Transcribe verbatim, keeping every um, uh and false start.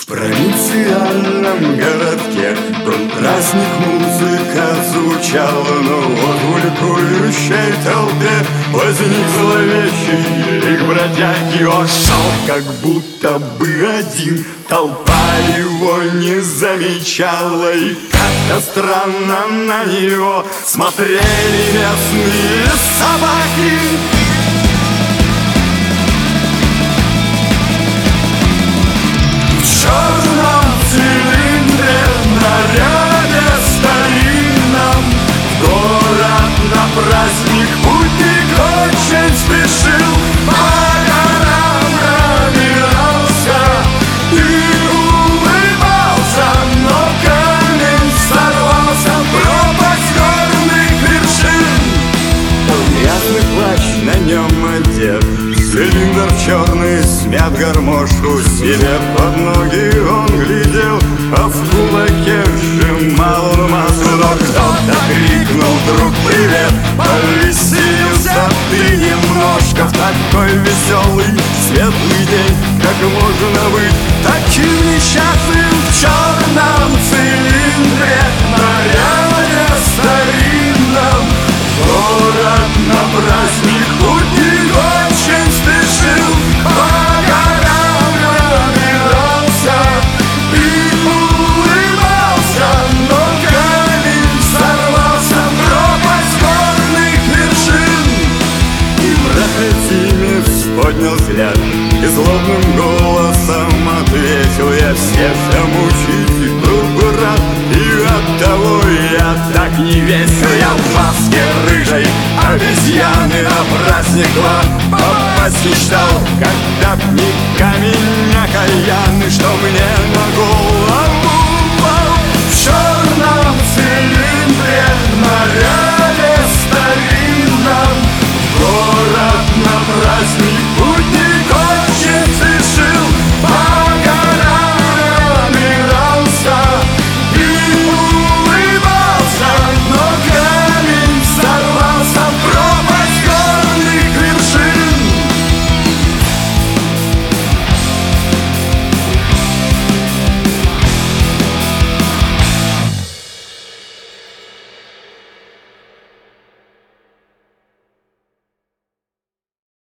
провинциальном городке был праздник, музыка звучала, но вот в ликующей толпе возник зловещий лик бродяги. Он шел как будто бы один, толпа его не замечала, и как-то странно на него смотрели местные собаки. В черном цилиндре, в наряде старинном, в город на праздник путник очень спешил. По горам пробирался и улыбался, но камень сорвался в пропасть горных вершин. Грязный плащ на нем одет, цилиндр черный, смят гармошку себе под ноги он глядел, а в кулаке сжимал он маску. Но кто-то крикнул: друг, привет! Повеселился ты немножко в такой веселый, светлый день. Как можно быть таким несчастным в черном цилиндре, наряде старинном? Город на праздник путник очень спешил. По горам пробирался и улыбался, но камень сорвался в пропасть горных вершин. И Прохотимец поднял взгляд и злобным голосом ответил: я всех замучить был бы рад, и оттого я так не весел. Я в маске рыжей обезьяны на праздник попасть мечтал, когда б не камень окаянный, что мне на голову упал. В черном цилиндре, в наряде старинном, в город на праздник путник